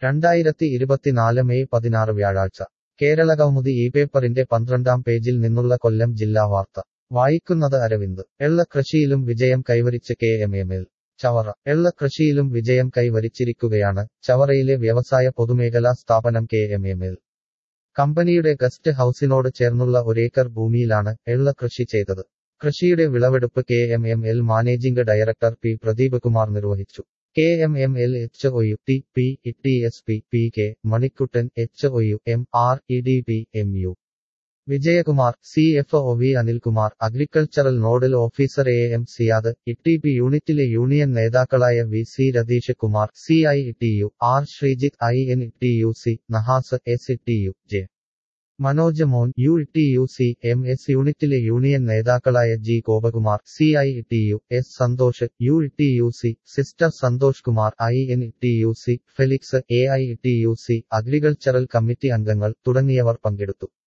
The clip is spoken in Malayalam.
2024 മെയ് 16 വ്യാഴാഴ്ച കേരളകൗമുദി ഈ പേപ്പറിന്റെ 12-ാം പേജിൽ നിന്നുള്ള കൊല്ലം ജില്ലാ വാർത്ത വായിക്കുന്നത് അരവിന്ദ്. എള്ളക്കൃഷിയിലും വിജയം കൈവരിച്ച് KMML. ചവറ. എള്ളക്കൃഷിയിലും വിജയം കൈവരിച്ചിരിക്കുകയാണ് ചവറയിലെ വ്യവസായ പൊതുമേഖലാ സ്ഥാപനം KMML. കമ്പനിയുടെ ഗസ്റ്റ് ഹൌസിനോട് ചേർന്നുള്ള ഒരേക്കർ ഭൂമിയിലാണ് എള്ളക്കൃഷി ചെയ്തത്. കൃഷിയുടെ വിളവെടുപ്പ് KMML managing director P. Pradeep Kumar നിർവഹിച്ചു. KMML HOU TSP PK Manikuttan HOU MR EDP MU Vijayakumar CFO V. Anilkumar agricultural nodal officer AM Siyad ITP യൂണിറ്റിലെ യൂണിയൻ നേതാക്കളായ VC Ratheesh Kumar CITU R Sreejith INTUC Nahas STU J. Manoj Mon UTUC MS യൂണിറ്റിലെ യൂണിയൻ നേതാക്കളായ G. Gopakumar CITU S. Santhosh UTUC sister Santhosh Kumar INTUC Felix AITUC agricultural committee അംഗങ്ങൾ തുടങ്ങിയവർ പങ്കെടുത്തു.